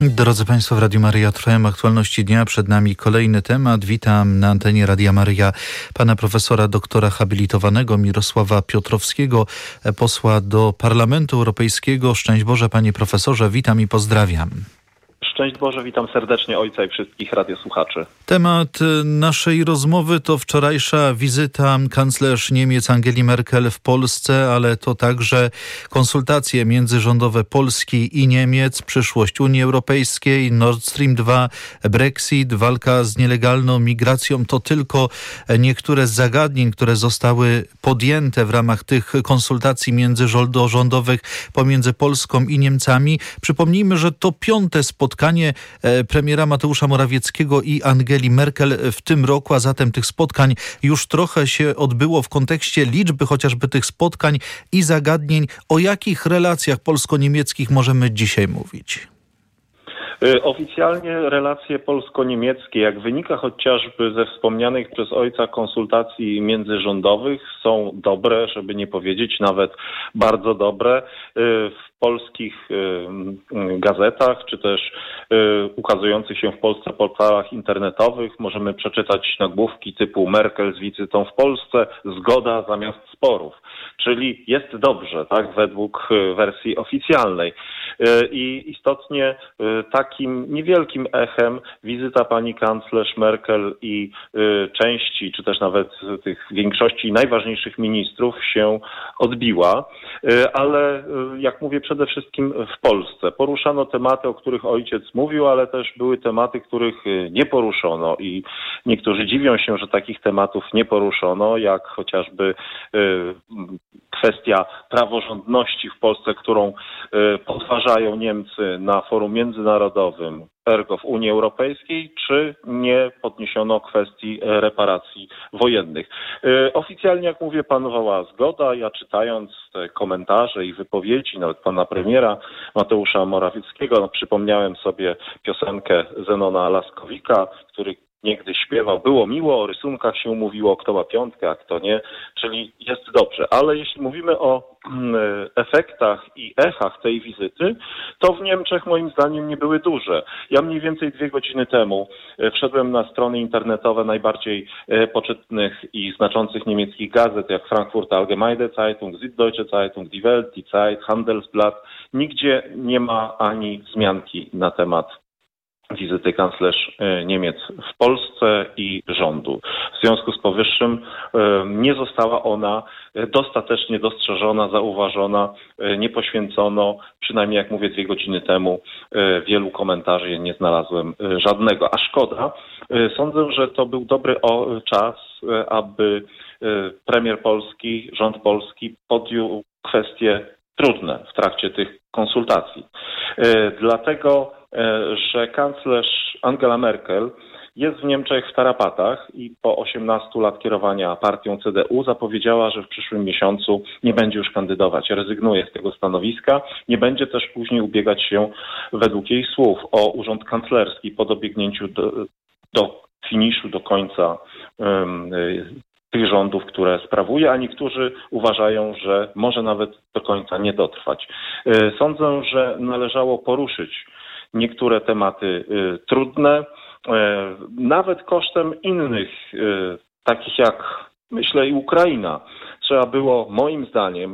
Drodzy Państwo, w Radiu Maryja trwają aktualności dnia. Przed nami kolejny temat. Witam na antenie Radia Maryja pana profesora doktora habilitowanego Mirosława Piotrowskiego, posła do Parlamentu Europejskiego. Szczęść Boże, panie profesorze, witam i pozdrawiam. Szczęść Boże, witam serdecznie ojca i wszystkich radiosłuchaczy. Temat naszej rozmowy to wczorajsza wizyta kanclerz Niemiec Angeli Merkel w Polsce, ale to także konsultacje międzyrządowe Polski i Niemiec, przyszłość Unii Europejskiej, Nord Stream 2, Brexit, walka z nielegalną migracją. To tylko niektóre z zagadnień, które zostały podjęte w ramach tych konsultacji międzyrządowych pomiędzy Polską i Niemcami. Przypomnijmy, że to piąte spotkanie premiera Mateusza Morawieckiego i Angeli Merkel w tym roku, a zatem tych spotkań już trochę się odbyło w kontekście liczby chociażby tych spotkań i zagadnień. O jakich relacjach polsko-niemieckich możemy dzisiaj mówić? Oficjalnie relacje polsko-niemieckie, jak wynika chociażby ze wspomnianych przez ojca konsultacji międzyrządowych, są dobre, żeby nie powiedzieć nawet bardzo dobre. W polskich gazetach, czy też ukazujących się w Polsce portalach internetowych możemy przeczytać nagłówki typu Merkel z wizytą w Polsce, zgoda zamiast sporów. Czyli jest dobrze, tak, według wersji oficjalnej. I istotnie takim niewielkim echem wizyta pani kanclerz Merkel i części, czy też nawet tych większości najważniejszych ministrów się odbiła, ale jak mówię, przede wszystkim w Polsce. Poruszano tematy, o których ojciec mówił, ale też były tematy, których nie poruszono i niektórzy dziwią się, że takich tematów nie poruszono, jak chociażby kwestia praworządności w Polsce, którą podważają Niemcy na forum międzynarodowym, ergo w Unii Europejskiej, czy nie podniesiono kwestii reparacji wojennych. Oficjalnie, jak mówię, panowała zgoda. Ja czytając te komentarze i wypowiedzi nawet pana premiera Mateusza Morawieckiego, przypomniałem sobie piosenkę Zenona Laskowika, który niegdyś śpiewał, było miło, o rysunkach się mówiło, kto ma piątkę, a kto nie, czyli jest dobrze. Ale jeśli mówimy o efektach i echach tej wizyty, to w Niemczech moim zdaniem nie były duże. Ja mniej więcej 2 godziny temu wszedłem na strony internetowe najbardziej poczytnych i znaczących niemieckich gazet, jak Frankfurter Allgemeine Zeitung, Süddeutsche Zeitung, Die Welt, Die Zeit, Handelsblatt. Nigdzie nie ma ani wzmianki na temat wizyty kanclerz Niemiec w Polsce i rządu. W związku z powyższym nie została ona dostatecznie dostrzeżona, zauważona, nie poświęcono, przynajmniej jak mówię 2 godziny temu, wielu komentarzy, nie znalazłem żadnego. A szkoda. Sądzę, że to był dobry czas, aby premier polski, rząd polski podjął kwestie trudne w trakcie tych konsultacji. Dlatego że kanclerz Angela Merkel jest w Niemczech w tarapatach i po 18 lat kierowania partią CDU zapowiedziała, że w przyszłym miesiącu nie będzie już kandydować. Rezygnuje z tego stanowiska. Nie będzie też później ubiegać się, według jej słów, o urząd kanclerski po dobiegnięciu do finiszu, do końca tych rządów, które sprawuje, a niektórzy uważają, że może nawet do końca nie dotrwać. Sądzę, że należało poruszyć niektóre tematy trudne, nawet kosztem innych, takich jak, myślę, i Ukraina. Trzeba było, moim zdaniem,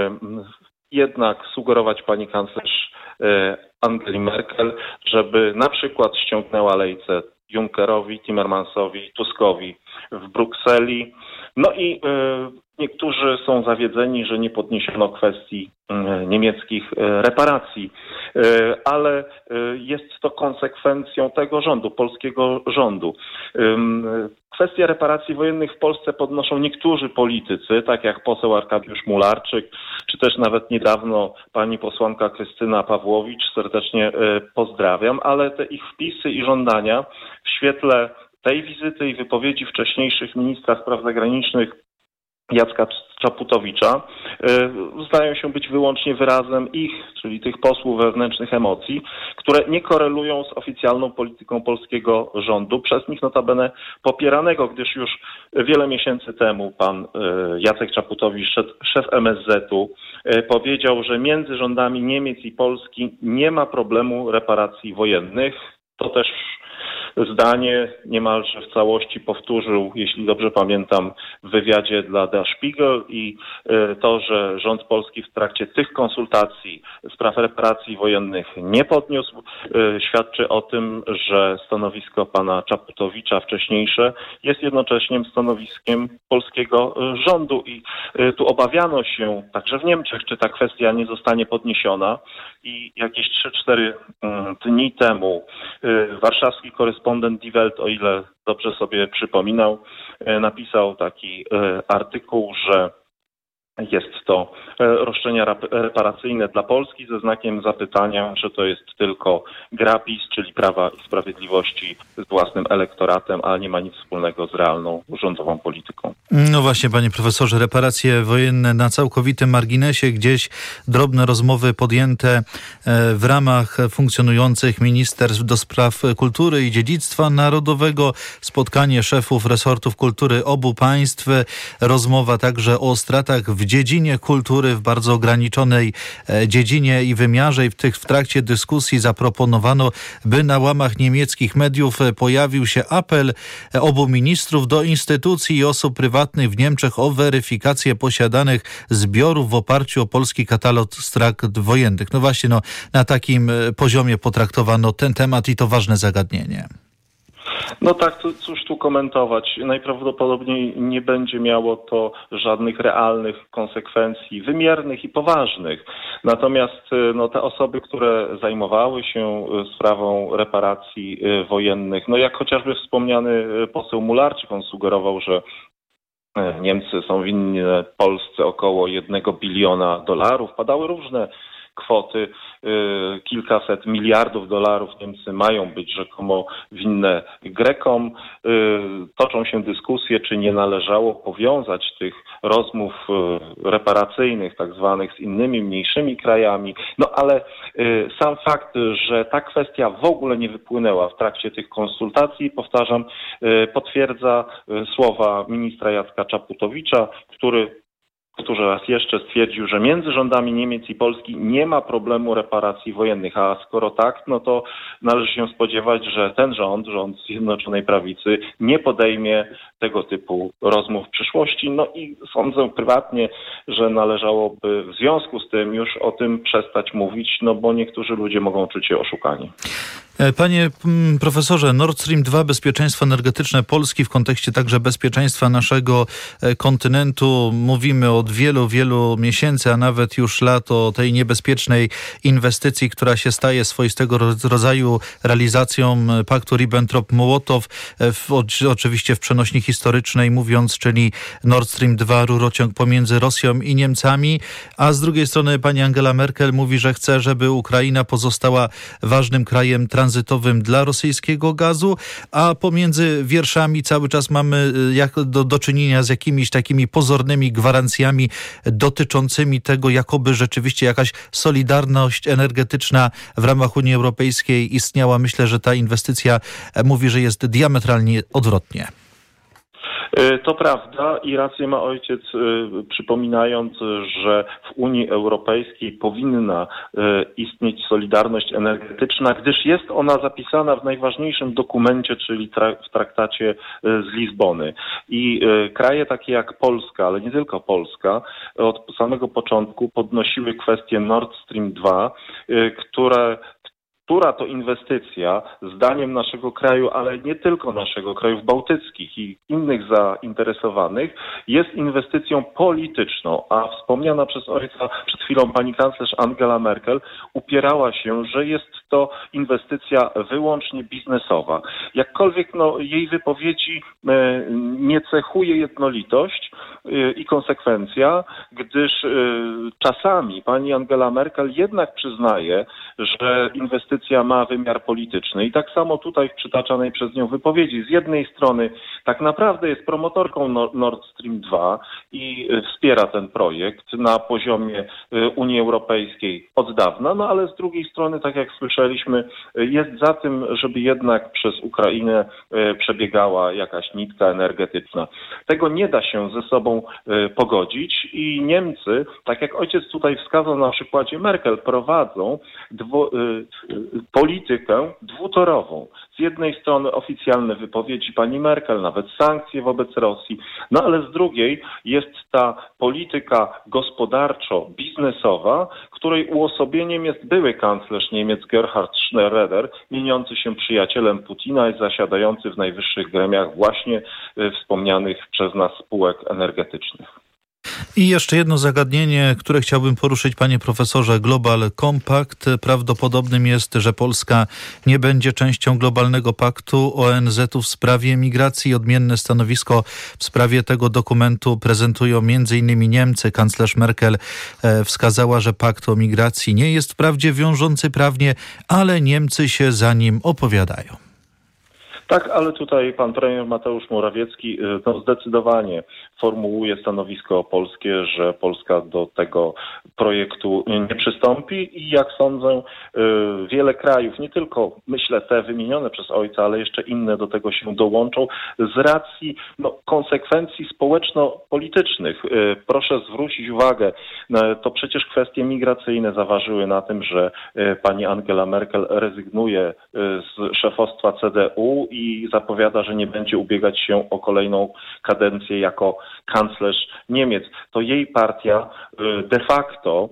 jednak sugerować pani kanclerz Angeli Merkel, żeby na przykład ściągnęła lejce Junckerowi, Timmermansowi, Tuskowi w Brukseli. No i niektórzy są zawiedzeni, że nie podniesiono kwestii niemieckich reparacji, ale jest to konsekwencją tego rządu, polskiego rządu. Kwestię reparacji wojennych w Polsce podnoszą niektórzy politycy, tak jak poseł Arkadiusz Mularczyk, czy też nawet niedawno pani posłanka Krystyna Pawłowicz, serdecznie pozdrawiam, ale te ich wpisy i żądania w świetle tej wizyty i wypowiedzi wcześniejszych ministra spraw zagranicznych Jacka Czaputowicza zdają się być wyłącznie wyrazem ich, czyli tych posłów wewnętrznych emocji, które nie korelują z oficjalną polityką polskiego rządu, przez nich notabene popieranego, gdyż już wiele miesięcy temu pan Jacek Czaputowicz, szef MSZ-u, powiedział, że między rządami Niemiec i Polski nie ma problemu reparacji wojennych. To też zdanie niemalże w całości powtórzył, jeśli dobrze pamiętam, w wywiadzie dla Der Spiegel i to, że rząd polski w trakcie tych konsultacji spraw reparacji wojennych nie podniósł, świadczy o tym, że stanowisko pana Czaputowicza wcześniejsze jest jednocześnie stanowiskiem polskiego rządu i tu obawiano się także w Niemczech, czy ta kwestia nie zostanie podniesiona i jakieś 3-4 dni temu warszawski korespondent Die Welt, o ile dobrze sobie przypominał, napisał taki artykuł, że jest to roszczenia reparacyjne dla Polski ze znakiem zapytania, że to jest tylko gra PiS, czyli Prawa i Sprawiedliwości z własnym elektoratem, a nie ma nic wspólnego z realną rządową polityką. No właśnie, panie profesorze, reparacje wojenne na całkowitym marginesie, gdzieś drobne rozmowy podjęte w ramach funkcjonujących ministerstw do spraw kultury i dziedzictwa narodowego, spotkanie szefów resortów kultury obu państw, rozmowa także o stratach w dziedzinie kultury, w bardzo ograniczonej dziedzinie i wymiarze, i w trakcie dyskusji zaproponowano, by na łamach niemieckich mediów pojawił się apel obu ministrów do instytucji i osób prywatnych w Niemczech o weryfikację posiadanych zbiorów w oparciu o polski katalog strat wojennych. No właśnie, na takim poziomie potraktowano ten temat i to ważne zagadnienie. No tak, cóż tu komentować. Najprawdopodobniej nie będzie miało to żadnych realnych konsekwencji wymiernych i poważnych. Natomiast te osoby, które zajmowały się sprawą reparacji wojennych, jak chociażby wspomniany poseł Mularczyk, on sugerował, że Niemcy są winni Polsce około $1 biliona. Padały różne kwoty, kilkaset miliardów dolarów Niemcy mają być rzekomo winne Grekom. Toczą się dyskusje, czy nie należało powiązać tych rozmów reparacyjnych tak zwanych z innymi, mniejszymi krajami. Ale sam fakt, że ta kwestia w ogóle nie wypłynęła w trakcie tych konsultacji, powtarzam, potwierdza słowa ministra Jacka Czaputowicza, który raz jeszcze stwierdził, że między rządami Niemiec i Polski nie ma problemu reparacji wojennych, a skoro tak, to należy się spodziewać, że ten rząd Zjednoczonej Prawicy nie podejmie tego typu rozmów w przyszłości. I sądzę prywatnie, że należałoby w związku z tym już o tym przestać mówić, bo niektórzy ludzie mogą czuć się oszukani. Panie profesorze, Nord Stream 2, bezpieczeństwo energetyczne Polski w kontekście także bezpieczeństwa naszego kontynentu. Mówimy od wielu, wielu miesięcy, a nawet już lat o tej niebezpiecznej inwestycji, która się staje swoistego rodzaju realizacją paktu Ribbentrop-Mołotow, oczywiście w przenośni historycznej mówiąc, czyli Nord Stream 2, rurociąg pomiędzy Rosją i Niemcami, a z drugiej strony pani Angela Merkel mówi, że chce, żeby Ukraina pozostała ważnym krajem tranzytowym dla rosyjskiego gazu, a pomiędzy wierszami cały czas mamy do czynienia z jakimiś takimi pozornymi gwarancjami dotyczącymi tego, jakoby rzeczywiście jakaś solidarność energetyczna w ramach Unii Europejskiej istniała. Myślę, że ta inwestycja mówi, że jest diametralnie odwrotnie. To prawda i rację ma ojciec, przypominając, że w Unii Europejskiej powinna istnieć solidarność energetyczna, gdyż jest ona zapisana w najważniejszym dokumencie, czyli w traktacie z Lizbony. I kraje takie jak Polska, ale nie tylko Polska, od samego początku podnosiły kwestię Nord Stream 2, która to inwestycja, zdaniem naszego kraju, ale nie tylko naszego, krajów bałtyckich i innych zainteresowanych, jest inwestycją polityczną, a wspomniana przez ojca przed chwilą pani kanclerz Angela Merkel upierała się, że jest to inwestycja wyłącznie biznesowa. Jakkolwiek jej wypowiedzi nie cechuje jednolitość i konsekwencja, gdyż czasami pani Angela Merkel jednak przyznaje, że inwestycja ma wymiar polityczny. I tak samo tutaj w przytaczanej przez nią wypowiedzi. Z jednej strony tak naprawdę jest promotorką Nord Stream 2 i wspiera ten projekt na poziomie Unii Europejskiej od dawna, no ale z drugiej strony, tak jak słyszeliśmy, jest za tym, żeby jednak przez Ukrainę przebiegała jakaś nitka energetyczna. Tego nie da się ze sobą pogodzić i Niemcy, tak jak ojciec tutaj wskazał na przykładzie Merkel, prowadzą politykę dwutorową. Z jednej strony oficjalne wypowiedzi pani Merkel, nawet sankcje wobec Rosji, no ale z drugiej jest ta polityka gospodarczo-biznesowa, której uosobieniem jest były kanclerz Niemiec Gerhard Schröder, mieniący się przyjacielem Putina i zasiadający w najwyższych gremiach właśnie wspomnianych przez nas spółek energetycznych. I jeszcze jedno zagadnienie, które chciałbym poruszyć, panie profesorze. Global Compact. Prawdopodobnym jest, że Polska nie będzie częścią globalnego paktu ONZ-u w sprawie migracji. Odmienne stanowisko w sprawie tego dokumentu prezentują m.in. Niemcy. Kanclerz Merkel wskazała, że pakt o migracji nie jest wprawdzie wiążący prawnie, ale Niemcy się za nim opowiadają. Tak, ale tutaj pan premier Mateusz Morawiecki zdecydowanie formułuje stanowisko polskie, że Polska do tego projektu nie przystąpi i jak sądzę wiele krajów, nie tylko myślę te wymienione przez ojca, ale jeszcze inne do tego się dołączą z racji konsekwencji społeczno-politycznych. Proszę zwrócić uwagę, to przecież kwestie migracyjne zaważyły na tym, że pani Angela Merkel rezygnuje z szefostwa CDU i zapowiada, że nie będzie ubiegać się o kolejną kadencję jako kanclerz Niemiec. To jej partia de facto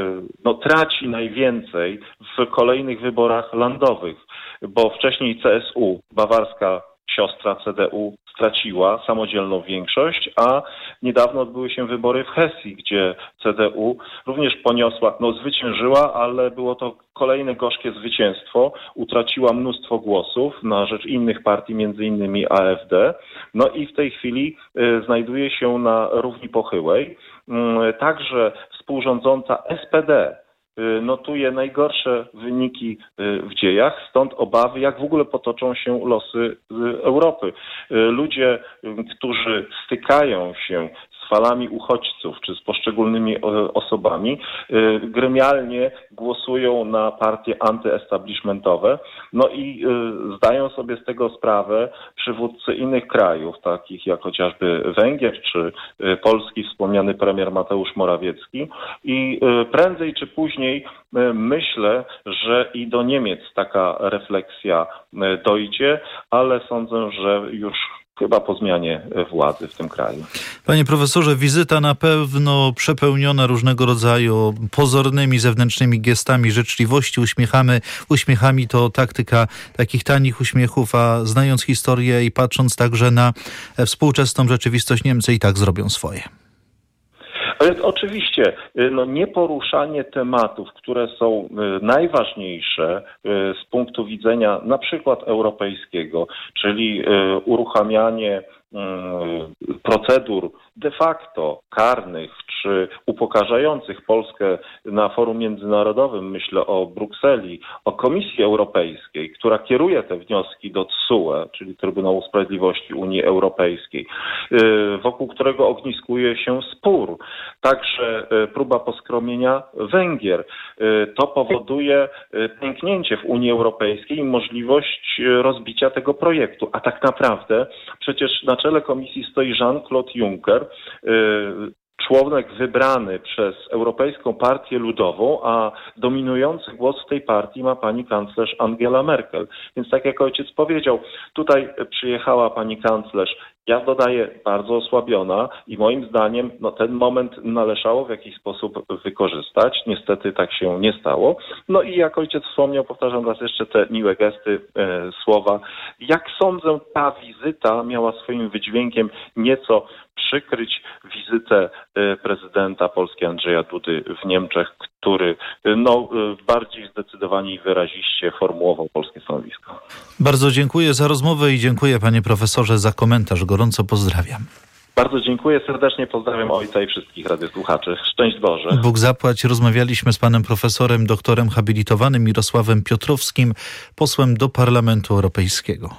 traci najwięcej w kolejnych wyborach landowych, bo wcześniej CSU, bawarska siostra CDU, straciła samodzielną większość, a niedawno odbyły się wybory w Hesji, gdzie CDU również poniosła, zwyciężyła, ale było to kolejne gorzkie zwycięstwo. Utraciła mnóstwo głosów na rzecz innych partii, między innymi AfD. No i w tej chwili znajduje się na równi pochyłej. Także współrządząca SPD notuje najgorsze wyniki w dziejach, stąd obawy, jak w ogóle potoczą się losy Europy. Ludzie, którzy stykają się z falami uchodźców czy z poszczególnymi osobami, gremialnie głosują na partie antyestablishmentowe. No i zdają sobie z tego sprawę przywódcy innych krajów, takich jak chociażby Węgier czy Polski, wspomniany premier Mateusz Morawiecki. I prędzej czy później myślę, że i do Niemiec taka refleksja dojdzie, ale sądzę, że już chyba po zmianie władzy w tym kraju. Panie profesorze, wizyta na pewno przepełniona różnego rodzaju pozornymi zewnętrznymi gestami życzliwości, uśmiechami. To taktyka takich tanich uśmiechów, a znając historię i patrząc także na współczesną rzeczywistość, Niemcy i tak zrobią swoje. Oczywiście, nieporuszanie tematów, które są najważniejsze z punktu widzenia na przykład europejskiego, czyli uruchamianie procedur de facto karnych czy upokarzających Polskę na forum międzynarodowym, myślę o Brukseli, o Komisji Europejskiej, która kieruje te wnioski do TSUE, czyli Trybunału Sprawiedliwości Unii Europejskiej, wokół którego ogniskuje się spór. Także próba poskromienia Węgier. To powoduje pęknięcie w Unii Europejskiej i możliwość rozbicia tego projektu. A tak naprawdę przecież na czele Komisji stoi Jean-Claude Juncker, członek wybrany przez Europejską Partię Ludową, a dominujący głos w tej partii ma pani kanclerz Angela Merkel. Więc tak jak ojciec powiedział, tutaj przyjechała pani kanclerz, ja dodaję, bardzo osłabiona i moim zdaniem ten moment należało w jakiś sposób wykorzystać. Niestety tak się nie stało. No i jak ojciec wspomniał, powtarzam raz jeszcze te miłe gesty, słowa. Jak sądzę, ta wizyta miała swoim wydźwiękiem nieco przykryć wizytę prezydenta Polski Andrzeja Dudy w Niemczech, który bardziej zdecydowanie i wyraziście formułował polskie stanowisko. Bardzo dziękuję za rozmowę i dziękuję, panie profesorze, za komentarz. Gorąco pozdrawiam. Bardzo dziękuję, serdecznie pozdrawiam ojca i wszystkich radiosłuchaczy. Szczęść Boże. Bóg zapłać. Rozmawialiśmy z panem profesorem, doktorem habilitowanym Mirosławem Piotrowskim, posłem do Parlamentu Europejskiego.